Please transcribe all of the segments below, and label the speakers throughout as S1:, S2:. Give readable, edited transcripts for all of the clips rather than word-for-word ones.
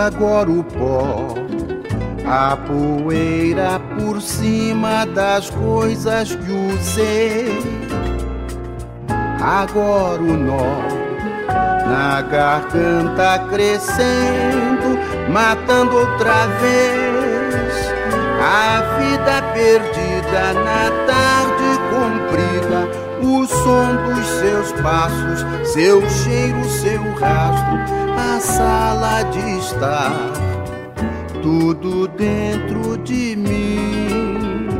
S1: agora o pó, a poeira por cima das coisas que usei. Agora o nó na garganta crescendo, matando outra vez a vida perdida na tarde comprida. O som dos seus passos, seu cheiro, seu rastro, a sala de estar, tudo dentro de mim.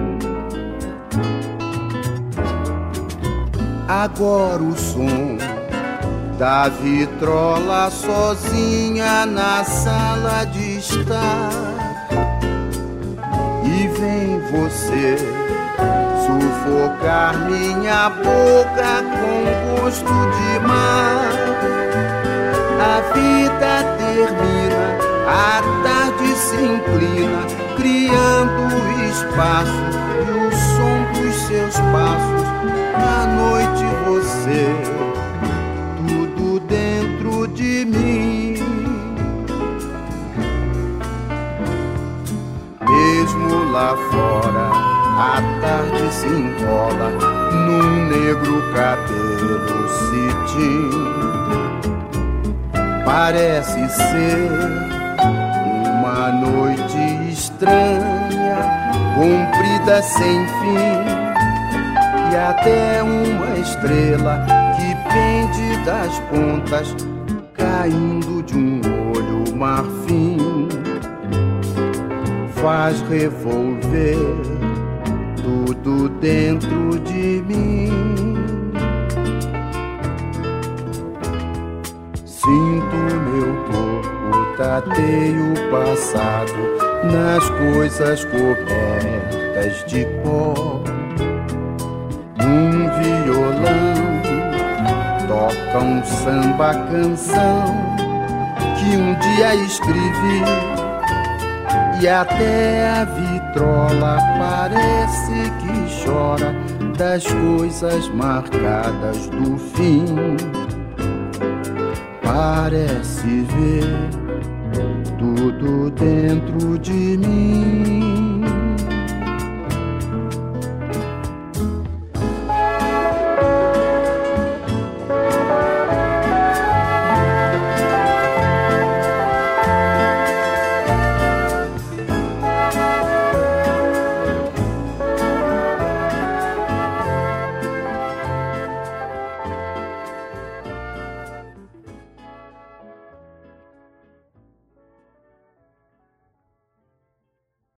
S1: Agora o som da vitrola sozinha na sala de estar, e vem você sufocar minha boca com gosto de mar. A vida termina, a tarde se inclina, criando espaço e o som dos seus passos. À noite você, tudo dentro de mim. Mesmo lá fora, a tarde se enrola num negro cabelo cetim. Parece ser uma noite estranha, comprida sem fim, e até uma estrela que pende das pontas, caindo de um olho marfim, faz revolver tudo dentro de mim. Sinto meu corpo, tateio o passado nas coisas cobertas de pó. Num violão toca um samba canção que um dia escrevi, e até a vitrola parece que chora das coisas marcadas do fim. Parece ver tudo dentro de mim.